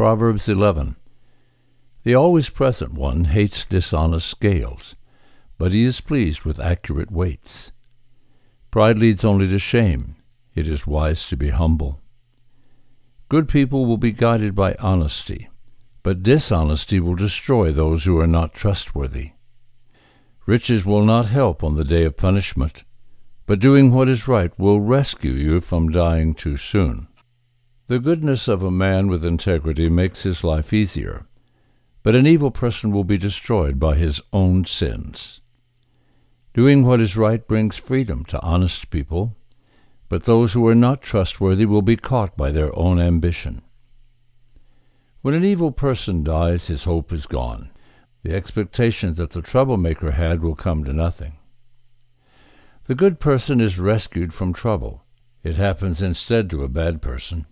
Proverbs 11. The always present one hates dishonest scales, but he is pleased with accurate weights. Pride leads only to shame. It is wise to be humble. Good people will be guided by honesty, but dishonesty will destroy those who are not trustworthy. Riches will not help on the day of punishment, but doing what is right will rescue you from dying too soon. The goodness of a man with integrity makes his life easier, but an evil person will be destroyed by his own sins. Doing what is right brings freedom to honest people, but those who are not trustworthy will be caught by their own ambition. When an evil person dies, his hope is gone. The expectation that the troublemaker had will come to nothing. The good person is rescued from trouble. It happens instead to a bad person.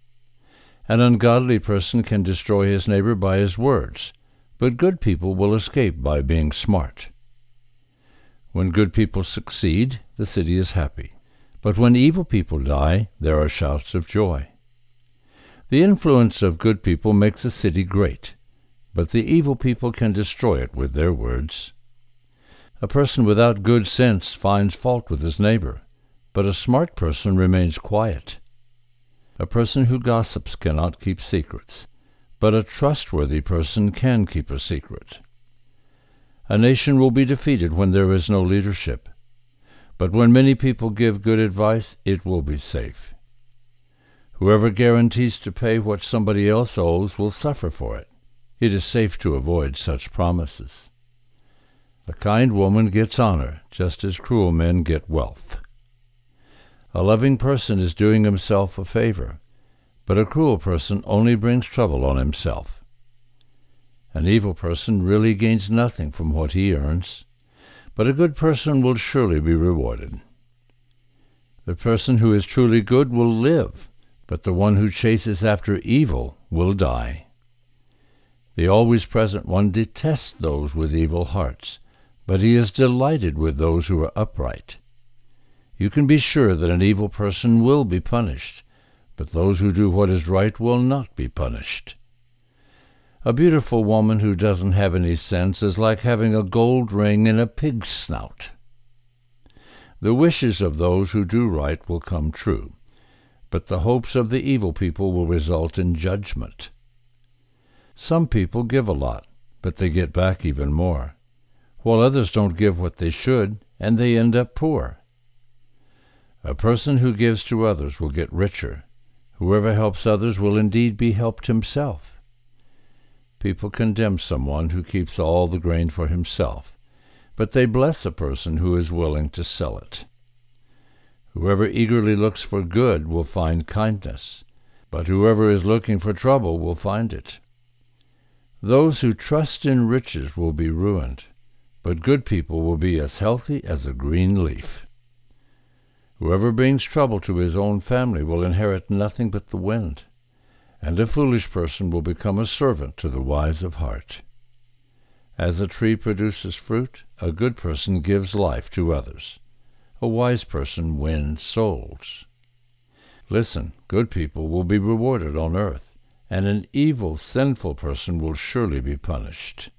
An ungodly person can destroy his neighbor by his words, but good people will escape by being smart. When good people succeed, the city is happy. But when evil people die, there are shouts of joy. The influence of good people makes a city great, but the evil people can destroy it with their words. A person without good sense finds fault with his neighbor, but a smart person remains quiet. A person who gossips cannot keep secrets, but a trustworthy person can keep a secret. A nation will be defeated when there is no leadership, but when many people give good advice, it will be safe. Whoever guarantees to pay what somebody else owes will suffer for it. It is safe to avoid such promises. A kind woman gets honor, just as cruel men get wealth. A loving person is doing himself a favor, but a cruel person only brings trouble on himself. An evil person really gains nothing from what he earns, but a good person will surely be rewarded. The person who is truly good will live, but the one who chases after evil will die. The always present one detests those with evil hearts, but he is delighted with those who are upright. You can be sure that an evil person will be punished, but those who do what is right will not be punished. A beautiful woman who doesn't have any sense is like having a gold ring in a pig's snout. The wishes of those who do right will come true, but the hopes of the evil people will result in judgment. Some people give a lot, but they get back even more, while others don't give what they should, and they end up poor. A person who gives to others will get richer. Whoever helps others will indeed be helped himself. People condemn someone who keeps all the grain for himself, but they bless a person who is willing to sell it. Whoever eagerly looks for good will find kindness, but whoever is looking for trouble will find it. Those who trust in riches will be ruined, but good people will be as healthy as a green leaf. Whoever brings trouble to his own family will inherit nothing but the wind, and a foolish person will become a servant to the wise of heart. As a tree produces fruit, a good person gives life to others. A wise person wins souls. Listen, good people will be rewarded on earth, and an evil, sinful person will surely be punished.